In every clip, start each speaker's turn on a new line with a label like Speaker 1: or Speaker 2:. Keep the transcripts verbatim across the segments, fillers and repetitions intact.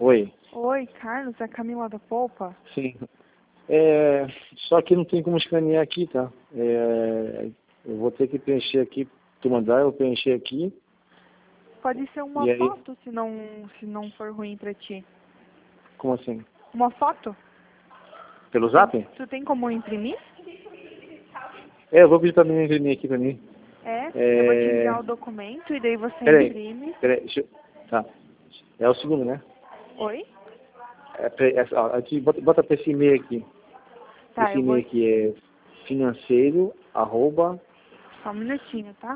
Speaker 1: Oi.
Speaker 2: Oi, Carlos, é a Camila da Polpa?
Speaker 1: Sim. É, só que não tem como escanear aqui, tá? É, eu vou ter que preencher aqui, tu mandar, eu preencher aqui.
Speaker 2: Pode ser uma
Speaker 1: E aí,
Speaker 2: foto, se não, se não for ruim pra ti.
Speaker 1: como assim?
Speaker 2: Uma foto?
Speaker 1: Pelo zap?
Speaker 2: Tu tem como imprimir?
Speaker 1: É, eu vou pedir pra mim imprimir aqui pra mim.
Speaker 2: É,
Speaker 1: É,
Speaker 2: eu vou te enviar o documento e daí você
Speaker 1: peraí,
Speaker 2: imprime.
Speaker 1: peraí, deixa eu, tá. É o segundo, né?
Speaker 2: Oi?
Speaker 1: É, pre- é, ó, aqui, bota, bota pra esse e-mail aqui.
Speaker 2: Tá,
Speaker 1: Esse
Speaker 2: eu vou...
Speaker 1: e-mail aqui é financeiro, arroba...
Speaker 2: Só um minutinho, tá?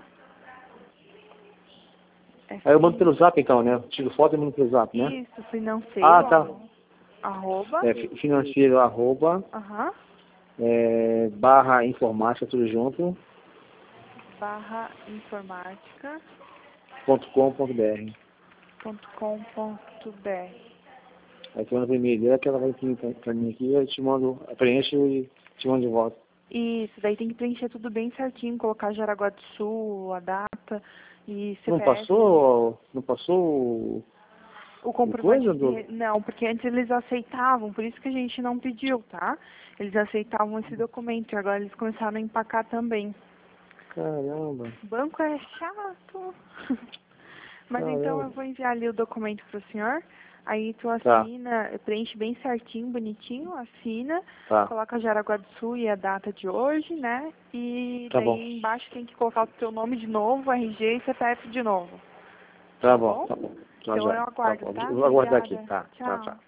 Speaker 2: É
Speaker 1: Aí eu mando
Speaker 2: fin...
Speaker 1: pelo zap então, né? Tiro foto e mando pelo zap, né?
Speaker 2: Isso, financeiro,
Speaker 1: Ah, tá.
Speaker 2: arro- arroba...
Speaker 1: É, fi- financeiro, arroba...
Speaker 2: Aham.
Speaker 1: É, barra informática, tudo junto,
Speaker 2: Barra informática
Speaker 1: ponto com ponto br.
Speaker 2: ponto com ponto br.
Speaker 1: Aí tu manda pro e-mail dela que ela vai imprimir pra, pra mim aqui, eu te mando, eu preencho e te mando de volta.
Speaker 2: Isso, daí tem que preencher tudo bem certinho, colocar Jaraguá do Sul, a data e
Speaker 1: Não
Speaker 2: C P F.
Speaker 1: passou, não passou o,
Speaker 2: O
Speaker 1: o coisa
Speaker 2: comprovante de...
Speaker 1: do...
Speaker 2: re- Não, porque antes eles aceitavam, por isso que a gente não pediu, tá? Eles aceitavam esse documento e agora eles começaram a empacar também.
Speaker 1: Caramba,
Speaker 2: Banco é chato. Mas então eu
Speaker 1: caramba.
Speaker 2: vou enviar ali o documento pro senhor. Aí tu
Speaker 1: Tá,
Speaker 2: assina, preenche bem certinho, bonitinho, assina,
Speaker 1: tá,
Speaker 2: coloca Jaraguá do Sul e a data de hoje, né? E
Speaker 1: tá bom,
Speaker 2: daí embaixo tem que colocar o teu nome de novo, R G e C P F de novo.
Speaker 1: tá
Speaker 2: Tá
Speaker 1: bom,
Speaker 2: bom?
Speaker 1: tá bom, tá
Speaker 2: Então
Speaker 1: já,
Speaker 2: eu
Speaker 1: tá
Speaker 2: aguardo,
Speaker 1: bom,
Speaker 2: tá?
Speaker 1: vou aguardar aqui,
Speaker 2: Obrigada.
Speaker 1: tá, tá,
Speaker 2: Tchau.
Speaker 1: tá.